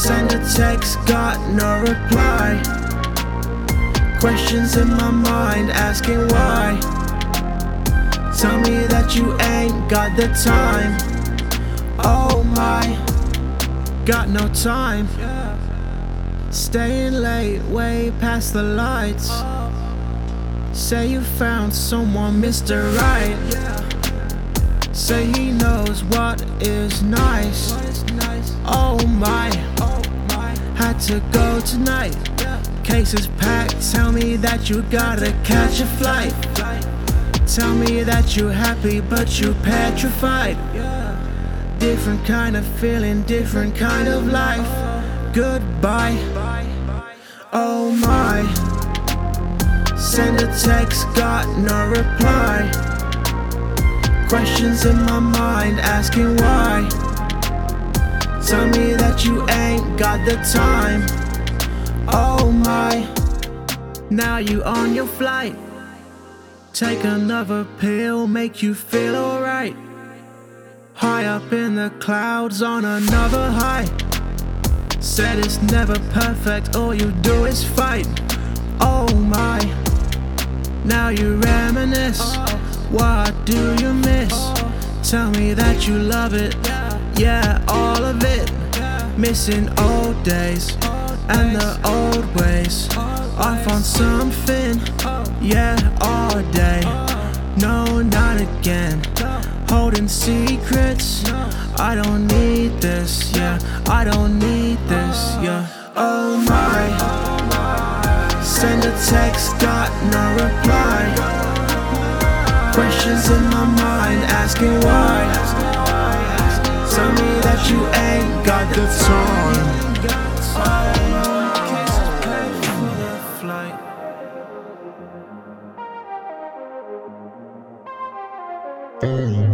Send a text, got no reply. Questions in my mind asking why. Tell me that you ain't got the time. Oh my, got no time. Staying late, way past the lights. Say you found someone, Mr. Right. Say he knows what is nice. Oh my, had to go tonight. Case is packed, tell me that you gotta catch a flight. Tell me that you're happy but you petrified. Different kind of feeling, different kind of life. Goodbye. Oh my, send a text, got no reply. Questions in my mind asking why. Tell me that you ain't got the time. Oh my, now you on your flight. Take another pill, make you feel alright. High up in the clouds on another high. Said it's never perfect, all you do is fight. Oh my, now you reminisce. What do you miss? Tell me that you love it, yeah, all of it. Missing old days and the old ways. Off on something, yeah, all day. No, not again. Holding secrets, I don't need this, yeah. I don't need this, yeah. Oh my, send a text, got no reply. Questions in my mind asking why. Tell me that you ain't got the time. Oh.